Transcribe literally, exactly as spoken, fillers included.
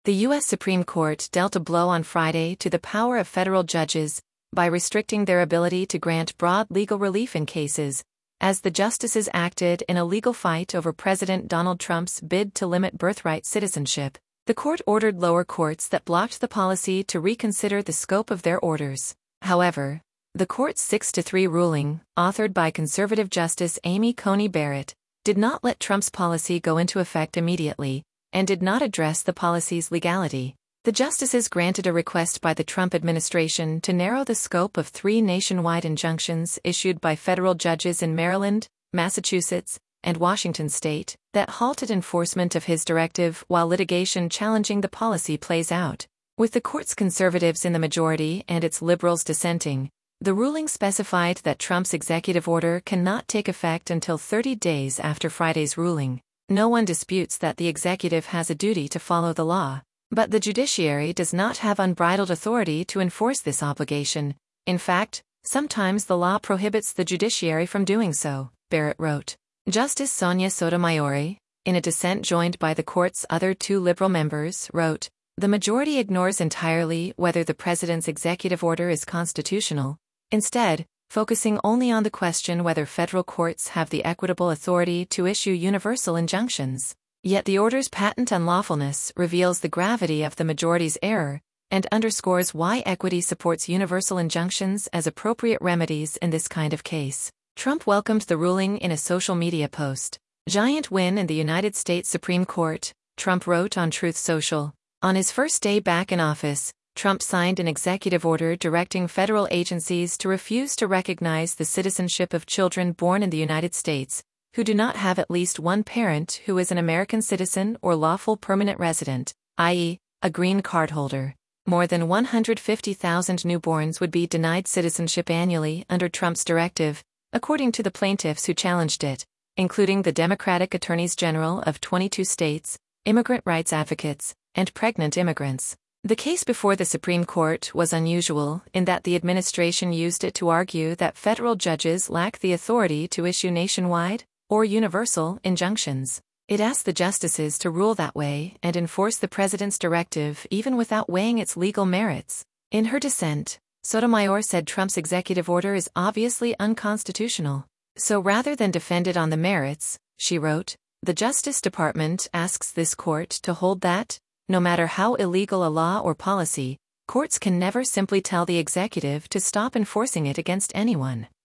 The U S Supreme Court dealt a blow on Friday to the power of federal judges by restricting their ability to grant broad legal relief in cases, as the justices acted in a legal fight over President Donald Trump's bid to limit birthright citizenship. The court ordered lower courts that blocked the policy to reconsider the scope of their orders. However, the court's six to three ruling, authored by conservative Justice Amy Coney Barrett, did not let Trump's policy go into effect immediately, and did not address the policy's legality. The justices granted a request by the Trump administration to narrow the scope of three nationwide injunctions issued by federal judges in Maryland, Massachusetts, and Washington state that halted enforcement of his directive while litigation challenging the policy plays out. With the court's conservatives in the majority and its liberals dissenting, the ruling specified that Trump's executive order cannot take effect until thirty days after Friday's ruling. No one disputes that the executive has a duty to follow the law, but the judiciary does not have unbridled authority to enforce this obligation. In fact, sometimes the law prohibits the judiciary from doing so, Barrett wrote. Justice Sonia Sotomayor, in a dissent joined by the court's other two liberal members, wrote, "The majority ignores entirely whether the president's executive order is constitutional, instead, focusing only on the question whether federal courts have the equitable authority to issue universal injunctions. Yet the order's patent unlawfulness reveals the gravity of the majority's error and underscores why equity supports universal injunctions as appropriate remedies in this kind of case." Trump welcomed the ruling in a social media post. "Giant win in the United States Supreme Court," Trump wrote on Truth Social. On his first day back in office, Trump signed an executive order directing federal agencies to refuse to recognize the citizenship of children born in the United States who do not have at least one parent who is an American citizen or lawful permanent resident, that is, a green card holder. More than one hundred fifty thousand newborns would be denied citizenship annually under Trump's directive, according to the plaintiffs who challenged it, including the Democratic attorneys general of twenty-two states, immigrant rights advocates, and pregnant immigrants. The case before the Supreme Court was unusual in that the administration used it to argue that federal judges lack the authority to issue nationwide, or universal, injunctions. It asked the justices to rule that way and enforce the president's directive even without weighing its legal merits. In her dissent, Sotomayor said Trump's executive order is obviously unconstitutional. So rather than defend it on the merits, she wrote, "The Justice Department asks this court to hold that, no matter how illegal a law or policy, courts can never simply tell the executive to stop enforcing it against anyone."